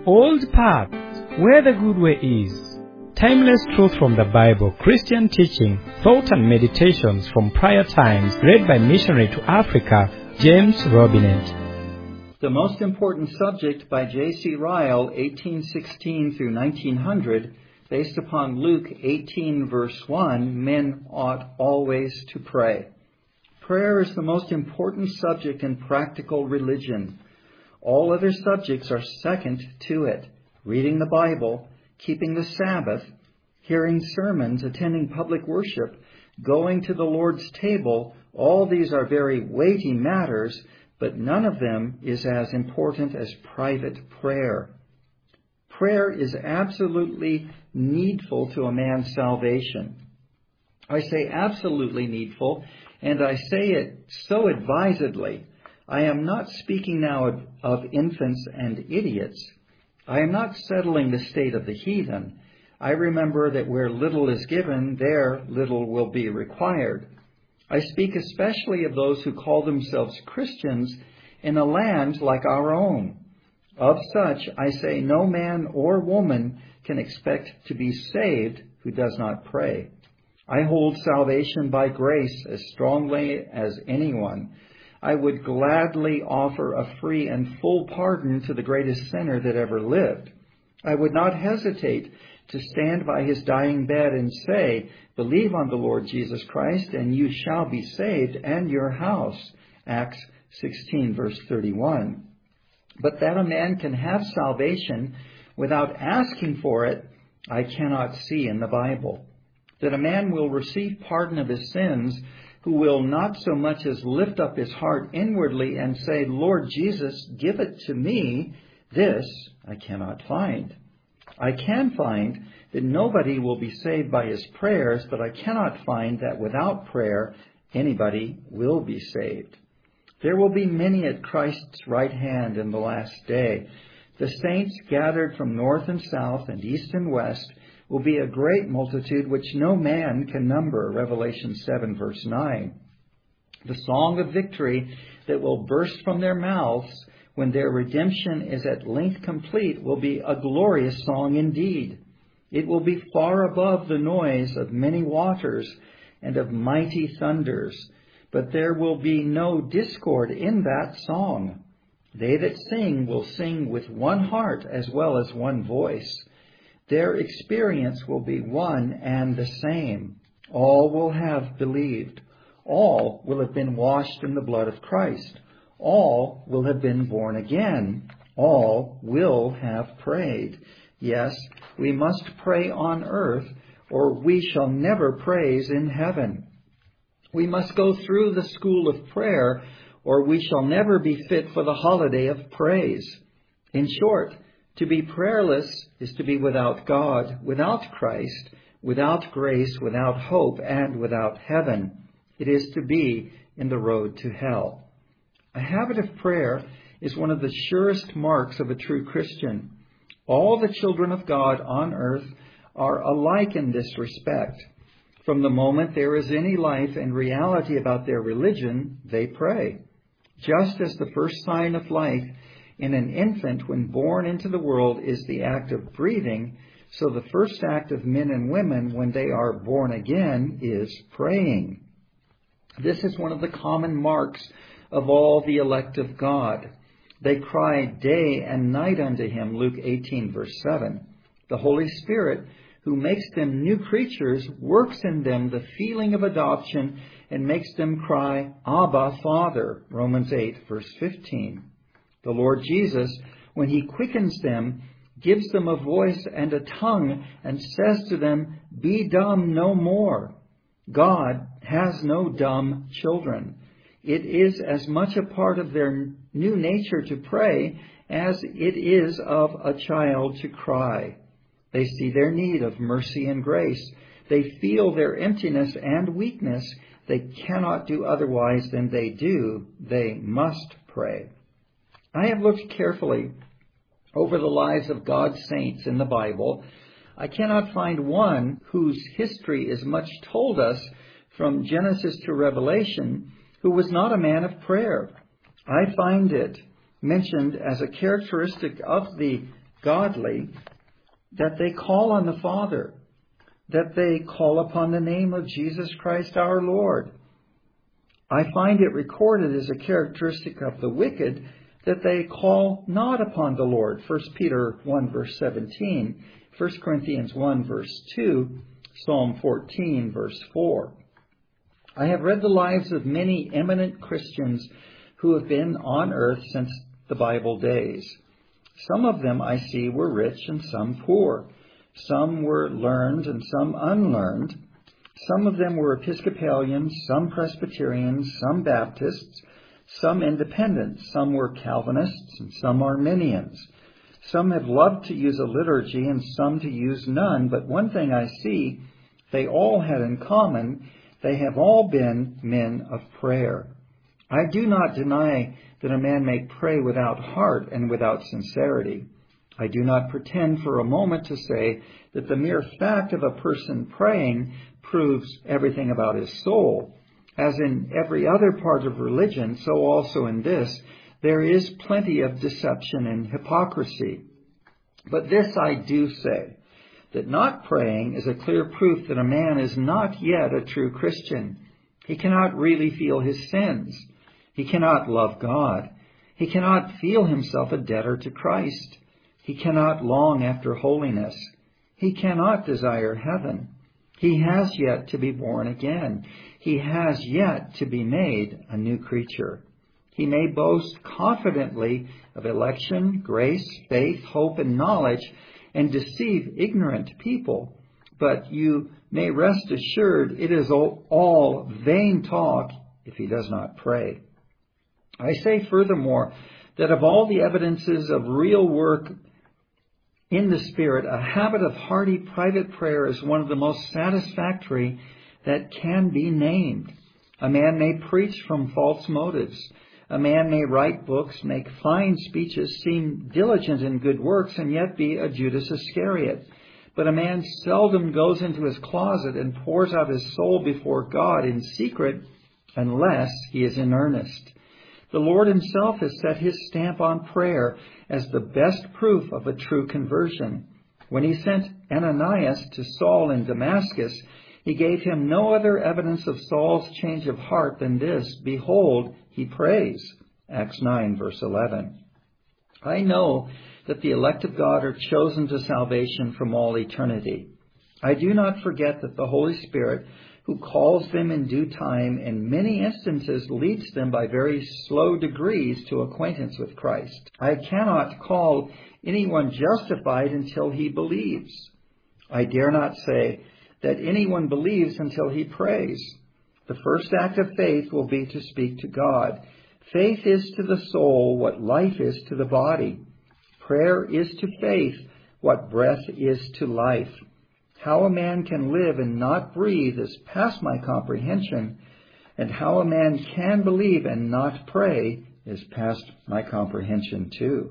Old paths, where the good way is. Timeless truth from the Bible, Christian teaching, thought and meditations from prior times, read by missionary to Africa, James Robinet. The Most Important Subject by J.C. Ryle, 1816 through 1900, based upon Luke 18 verse 1, men ought always to pray. Prayer is the most important subject in practical religion. All other subjects are second to it. Reading the Bible, keeping the Sabbath, hearing sermons, attending public worship, going to the Lord's table, all these are very weighty matters, but none of them is as important as private prayer. Prayer is absolutely needful to a man's salvation. I say absolutely needful, and I say it so advisedly. I am not speaking now of infants and idiots. I am not settling the state of the heathen. I remember that where little is given, there little will be required. I speak especially of those who call themselves Christians in a land like our own. Of such, I say, no man or woman can expect to be saved who does not pray. I hold salvation by grace as strongly as anyone. I would gladly offer a free and full pardon to the greatest sinner that ever lived. I would not hesitate to stand by his dying bed and say, believe on the Lord Jesus Christ, and you shall be saved, and your house. Acts 16, verse 31. But that a man can have salvation without asking for it, I cannot see in the Bible. That a man will receive pardon of his sins who will not so much as lift up his heart inwardly and say, Lord Jesus, give it to me, this I cannot find. I can find that nobody will be saved by his prayers, but I cannot find that without prayer anybody will be saved. There will be many at Christ's right hand in the last day. The saints gathered from north and south and east and west will be a great multitude which no man can number. Revelation 7 verse 9. The song of victory that will burst from their mouths when their redemption is at length complete will be a glorious song indeed. It will be far above the noise of many waters and of mighty thunders, but there will be no discord in that song. They that sing will sing with one heart as well as one voice. Their experience will be one and the same. All will have believed. All will have been washed in the blood of Christ. All will have been born again. All will have prayed. Yes, we must pray on earth, or we shall never praise in heaven. We must go through the school of prayer, or we shall never be fit for the holiday of praise. In short, to be prayerless is to be without God, without Christ, without grace, without hope, and without heaven. It is to be in the road to hell. A habit of prayer is one of the surest marks of a true Christian. All the children of God on earth are alike in this respect. From the moment there is any life and reality about their religion, they pray. Just as the first sign of life in an infant when born into the world is the act of breathing, so the first act of men and women when they are born again is praying. This is one of the common marks of all the elect of God. They cry day and night unto him, Luke 18, verse 7. The Holy Spirit, who makes them new creatures, works in them the feeling of adoption and makes them cry, Abba, Father, Romans 8, verse 15. The Lord Jesus, when he quickens them, gives them a voice and a tongue and says to them, be dumb no more. God has no dumb children. It is as much a part of their new nature to pray as it is of a child to cry. They see their need of mercy and grace. They feel their emptiness and weakness. They cannot do otherwise than they do. They must pray. I have looked carefully over the lives of God's saints in the Bible. I cannot find one whose history is much told us from Genesis to Revelation who was not a man of prayer. I find it mentioned as a characteristic of the godly, that they call on the Father, that they call upon the name of Jesus Christ our Lord. I find it recorded as a characteristic of the wicked that they call not upon the Lord. 1 Peter 1 verse 17, 1 Corinthians 1 verse 2, Psalm 14 verse 4. I have read the lives of many eminent Christians who have been on earth since the Bible days. Some of them, I see, were rich and some poor. Some were learned and some unlearned. Some of them were Episcopalians, some Presbyterians, some Baptists, some Independents. Some were Calvinists and some Arminians. Some have loved to use a liturgy and some to use none. But one thing I see they all had in common, they have all been men of prayer. I do not deny that a man may pray without heart and without sincerity. I do not pretend for a moment to say that the mere fact of a person praying proves everything about his soul. As in every other part of religion, so also in this, there is plenty of deception and hypocrisy. But this I do say, that not praying is a clear proof that a man is not yet a true Christian. He cannot really feel his sins. He cannot love God. He cannot feel himself a debtor to Christ. He cannot long after holiness. He cannot desire heaven. He has yet to be born again. He has yet to be made a new creature. He may boast confidently of election, grace, faith, hope, and knowledge, and deceive ignorant people. But you may rest assured it is all vain talk if he does not pray. I say furthermore that of all the evidences of real work in the Spirit, a habit of hearty private prayer is one of the most satisfactory that can be named. A man may preach from false motives. A man may write books, make fine speeches, seem diligent in good works, and yet be a Judas Iscariot. But a man seldom goes into his closet and pours out his soul before God in secret unless he is in earnest. The Lord himself has set his stamp on prayer as the best proof of a true conversion. When he sent Ananias to Saul in Damascus, he gave him no other evidence of Saul's change of heart than this: behold, he prays. Acts 9, verse 11. I know that the elect of God are chosen to salvation from all eternity. I do not forget that the Holy Spirit, who calls them in due time, in many instances leads them by very slow degrees to acquaintance with Christ. I cannot call anyone justified until he believes. I dare not say that anyone believes until he prays. The first act of faith will be to speak to God. Faith is to the soul what life is to the body. Prayer is to faith what breath is to life. How a man can live and not breathe is past my comprehension, and how a man can believe and not pray is past my comprehension too.